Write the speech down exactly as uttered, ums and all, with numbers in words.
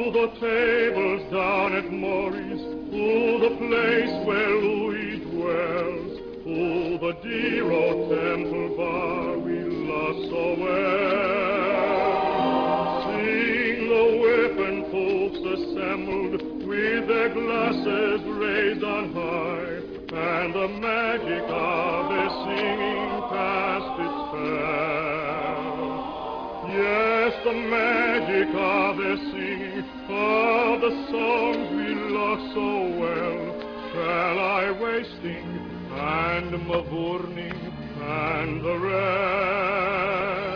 the tables down at Maury's, to the place where Louis dwells, to the dear old Temple Bar we love so well. Sing the whipping folks assembled with their glasses raised on high, and the magic of their singing past its spell. Yes, the magic of their singing, of the songs we love so well, shall I wasting and Mavourneen and the rest.